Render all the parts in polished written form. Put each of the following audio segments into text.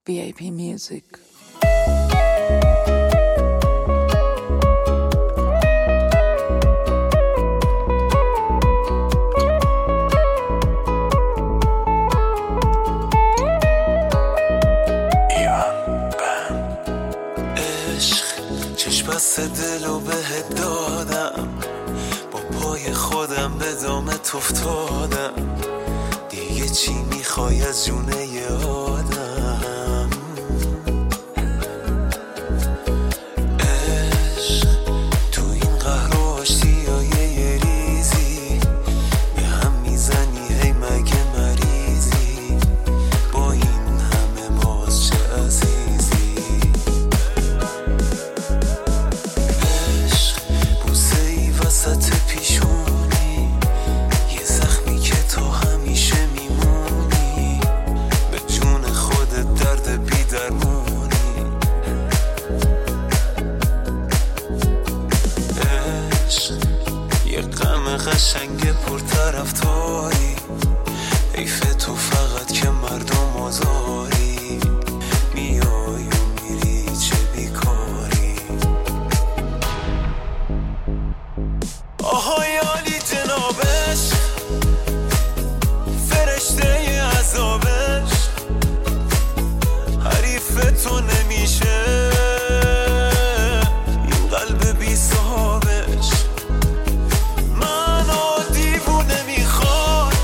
VIP Music. بس دلو بهت دادم، با پای خودم به دامت افتادم، دیگه چی میخوای از جونه ی آدم؟ عشق تو این قهر و آشتیای یه ریزی به هم میزنی، هی مگه مریضی؟ با این همه باز چه عزیزی؟ وسط پیشونی یه زخمی که تو همیشه میمونی، به جون خودت درد بی درمونی. عشق یه غم قشنگ پرطرفداری، حیف تو فقط که مردم آزاری، میای و میری چه بیکاری. آهای عالی جنابش، فرشته عذابش، حریف تو نمیشه این قلب بی صاحبش. منو دیوونه میخواد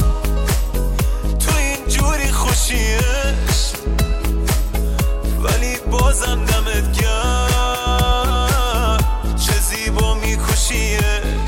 تو این جوری خوشیش، ولی بازم دمت گرم چه زیبا میکشیش.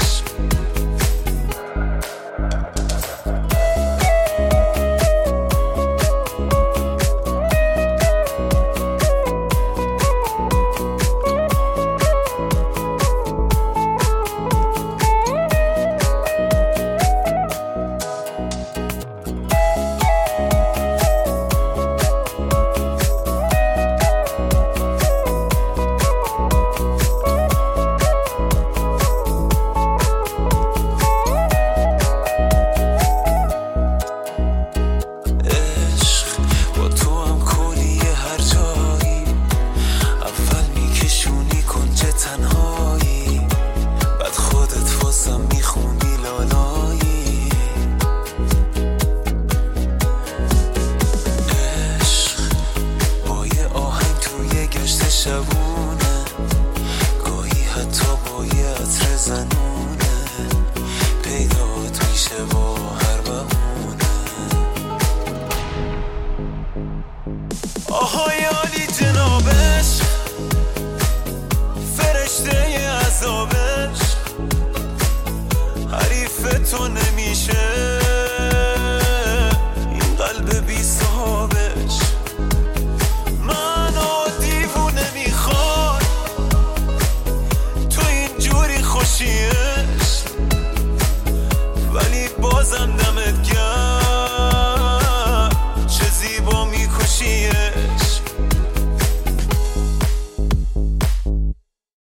شبونه گاهی حتی با یه عطر زنونه، پیدات میشه با هر بهونه. آهای